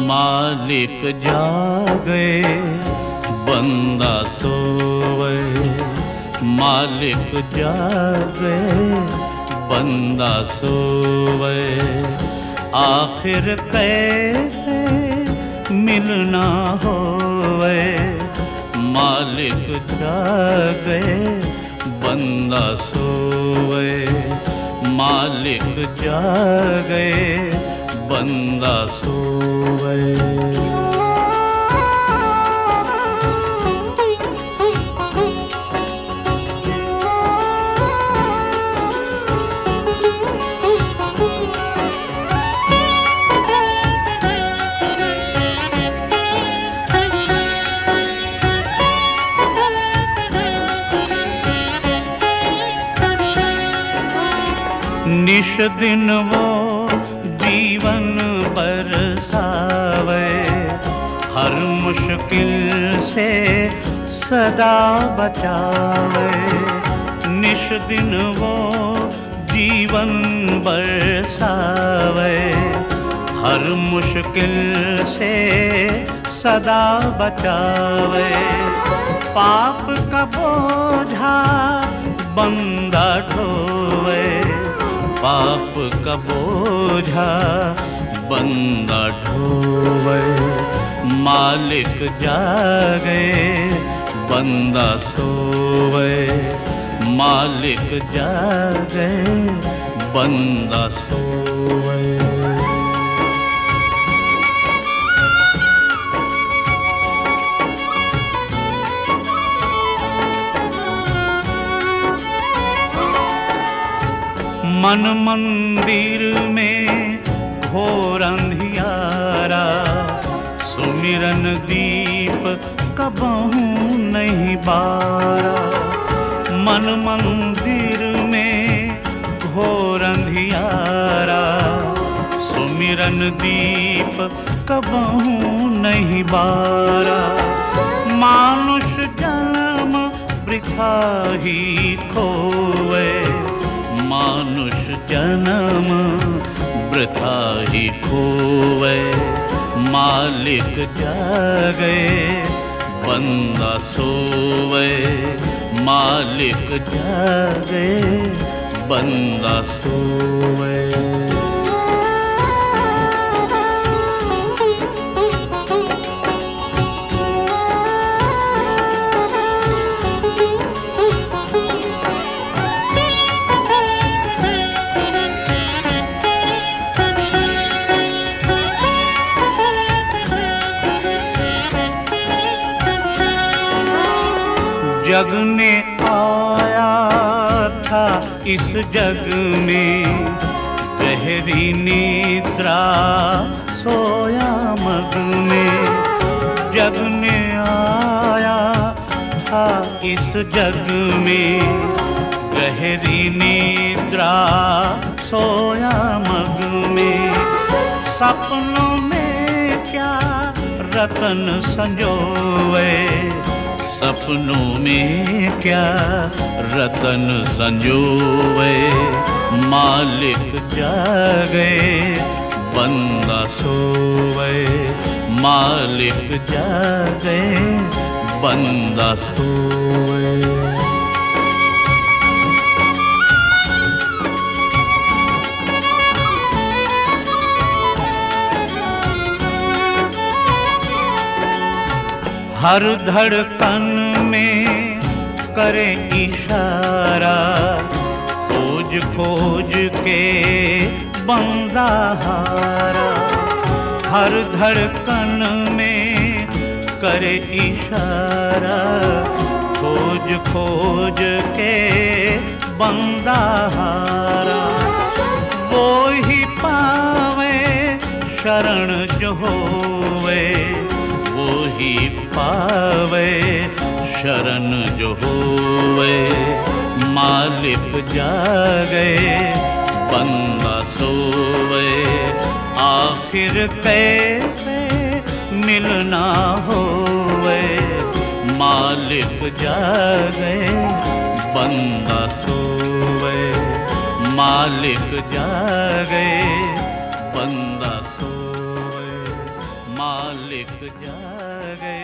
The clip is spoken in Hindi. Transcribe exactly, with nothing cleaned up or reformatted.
मालिक जागे बंदा सोवे, मालिक जागे बंदा सोवे। आखिर कैसे मिलना होवे, मालिक जागे बंदा सोवे, मालिक जागे बंदा सोवे। निश दिन वो जीवन बरसावे, हर मुश्किल से सदा बचावे। निश दिन वो जीवन बरसावे, हर मुश्किल से सदा बचावे। पाप का बोझा बंदा ढोवे, पाप का बोझा बंदा ढोवे। मालिक जागे बंदा सोवे, मालिक जागे बंदा सोवे। मन मंदिर में घोर अंधियारा, सुमिरन दीप कबहू नहीं बारा। मन मंदिर में घोर अंधियारा, सुमिरन दीप कबहू नहीं बारा। मानुष जन्म वृथा ही खोवे, मानुष जन्म वृथा ही खोवे। मालिक जागे बंदा सोवे, मालिक जागे बंदा सोवे। जग ने आया था इस जग में, गहरी निद्रा सोया मग में। जग ने आया था इस जग में, गहरी निद्रा सोया मग में। सपनों में क्या रतन संजोवे, सपनों में क्या रतन संजोवे। मालिक जागे बंदा सोवे, मालिक जागे बंदा सोवे। हर धड़कन में करे इशारा, खोज खोज के बंदा हारा। हर धड़कन में करे इशारा, खोज खोज के बंदा हारा। वो ही पावे शरण जो होवे, वो ही पावे शरण जो होवे। मालिक जागे बंदा सोवे, आखिर कैसे मिलना होवे। मालिक जागे बंदा सोवे, मालिक जागे बंदा सोवे। मालिक जागे।